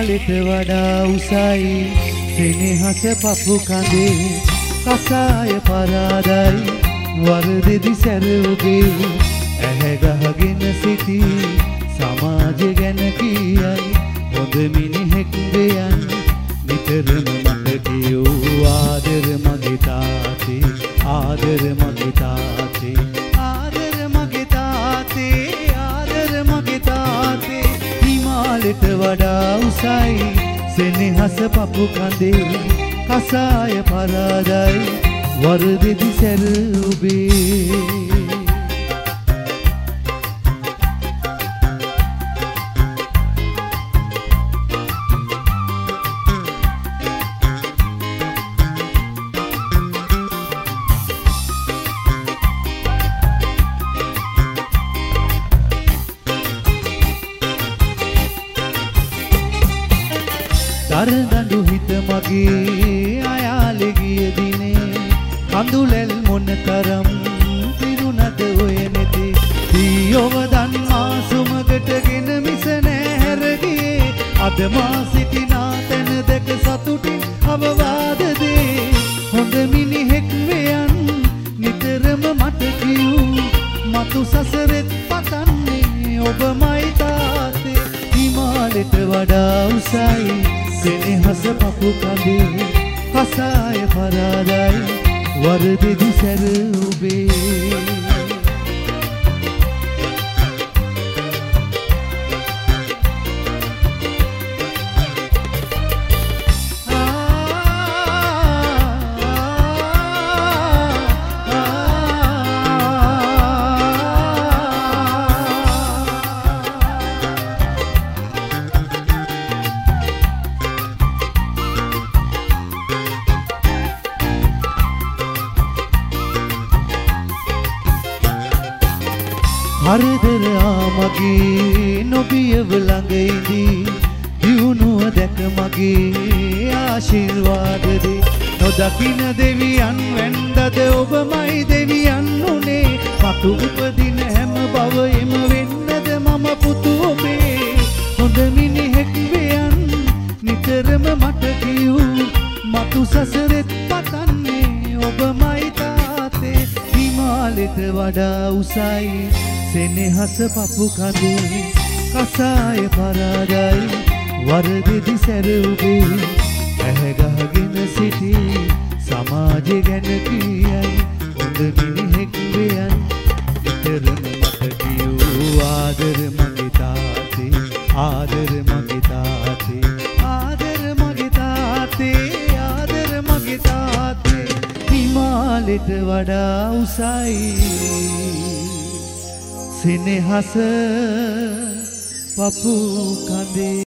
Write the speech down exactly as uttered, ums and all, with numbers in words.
හිමාලෙට වඩා උසයි සෙනෙහස පපු කඳේ කසාය පරාදයි වරදෙදි සැර ඔබේ ඇහැ ගහගෙන සිටි සමාජය ගැන කියයි හොඳ මිනිහෙක් වෙයන් නිතරම මට කියූ ආදර මගේ තාත්තේ ආදර මගේ තාත්තේ ආදර මගේ තාත්තේ ආදර මගේ තාත්තේ හිමාලෙට වඩා උසයි සෙනෙහස පපු කඳේ කසාය පරාදයි වරදෙදි සැර ඔබේ දරදඬු හිත මගේ අයාලෙ ගිය දිනේ කඳුලැල් මොන තරම් පිරුණද ඔය නෙතේ දීයව දන්මා සුමකටගෙන මිස නෑ හැර ගියේ අද මා සිටිනා තැන දැක සතුටින් අවවාද දේ හොඳ මිනිහෙක් වෙයන් නිතරම මට කියූ මතු සසරෙත් පතන්නේ ඔබමයි තාත්තේ හිමාලෙට වඩා උසයි සෙනෙහස පපු කඳේ කසාය පරාදයි වරදෙදි සැර ඔබේ හරදර ආමගේ නොබියව ළඟ ඉදී දියුණුව දැක මගේ ආශිර්වාද දේ නොදකින දෙවියන් වැන්දද ඔබමයි දෙවියන් උනේ මතු උපදින හැම භවයෙම වෙන්නද මම පුතු ඔබේ හොඳ මිනිහෙක් වෙයන් නිතරම මට කියූ මතු සසරෙත් පතන්නේ ඔබමයි තාත්තේ හිමාලෙට වඩා උසයි සෙනෙහස පපු කඳේ කසාය පරාදයි වරදෙදි සැර ඔබේ ඇහැ ගහගෙන සිටි සමාජය ගැන කියයි හොඳ මිනිහෙක් වෙයන් නිතරම මට කියූ ආදර මගේ තාත්තේ ආදර මගේ තාත්තේ ආදර මගේ තාත්තේ ආදර මගේ තාත්තේ හිමාලෙට වඩා උසයි සෙනෙහස පපු කඳේ